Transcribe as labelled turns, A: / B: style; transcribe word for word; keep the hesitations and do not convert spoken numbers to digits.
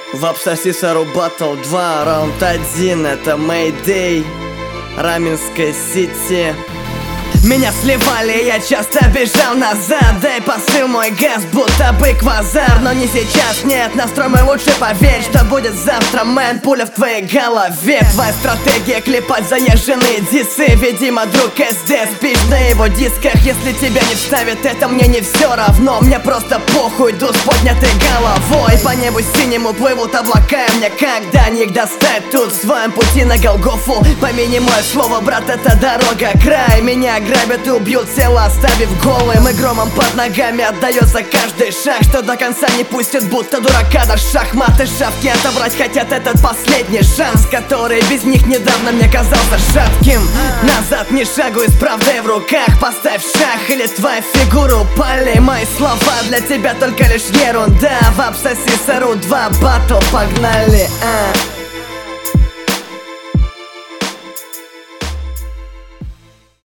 A: В Абсоси Сару Баттл два, раунд один, это Мэйдэй, Раменское Сити. Меня сливали, я часто бежал назад. Дай посыл мой газ, будто бы квазар. Но не сейчас, нет, настрой мой лучше, поверь, что будет завтра, мэн, пуля в твоей голове. Твоя стратегия клепать заезженные дисы. Видимо, друг СД, спишь на его дисках. Если тебя не вставит, это мне не все равно. Мне просто похуй, иду с поднятой головой. По небу синему плывут облака, и мне когда-нибудь достать тут в своем пути на Голгофу. Помяни мое слово, брат, это дорога, край. Меня грабят и убьют, тело оставив голым. И громом под ногами отдается каждый шаг, что до конца не пустят, будто дурака на шахматы. Шавки отобрать хотят этот последний шанс, который без них недавно мне казался шатким. Назад ни шагу и с правдой в руках. Поставь шаг, или твою фигуру упали. Мои слова для тебя только лишь ерунда. В Абсоси Сару два баттл, погнали, а